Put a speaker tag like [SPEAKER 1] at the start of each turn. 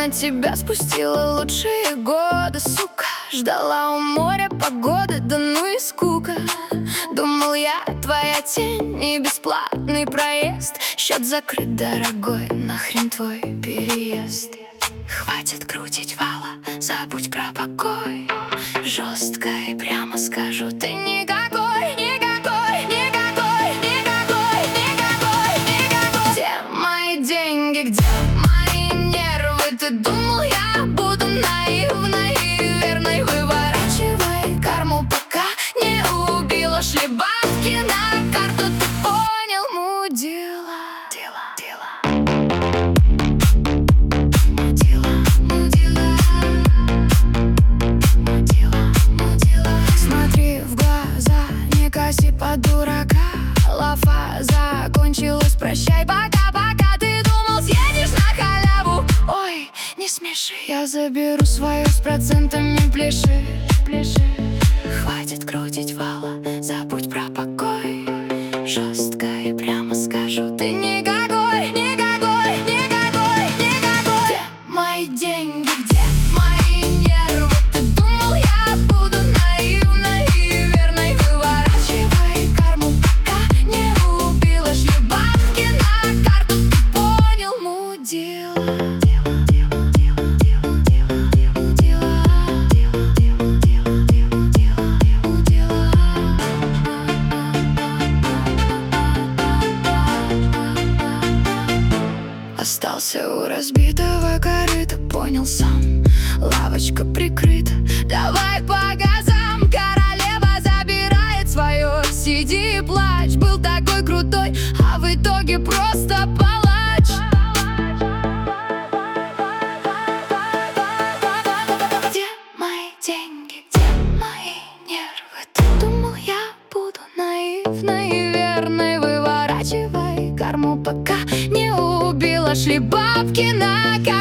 [SPEAKER 1] на тебя спустила лучшие годы, сука. Ждала у моря погоды, да ну и скука. Думал я, твоя тень и бесплатный проезд. Счет закрыт, дорогой, нахрен твой переезд. Хватит крутить вала, забудь про покой. Жестко и прямо скажу, ты никакой, никакой, никакой, никакой, никакой, никакой. Где мои деньги, где мои нервы? Ты думал, я буду наивной и верной? Выворачивай карму, пока не убила. Шли бабки на карту, ты понял, мудила. Смотри в глаза, не коси под дурака. Лафа закончилась, прощай, пока-пока. Ты думал, съедешь на халяву? Ой, не смеши, я заберу свое с процентами, пляши. Хватит крутить вала, забудь про покой. Жестко и прямо скажу, ты никакой, никакой, никакой, никакой. Где мои деньги, где мои нервы? Ты думал, я буду наивной и верной? Выворачивай карму, пока не убила. Шли бабки на карту, ты понял, мудила. Остался у разбитого корыта, понял сам, лавочка прикрыта. Давай по газам, королева забирает свое. Сиди и плачь, был такой крутой, а в итоге просто палач. Где мои деньги, где мои нервы? Ты думал, я буду наивной и верной? Выворачивай карму, пока не убила. Шли бабки на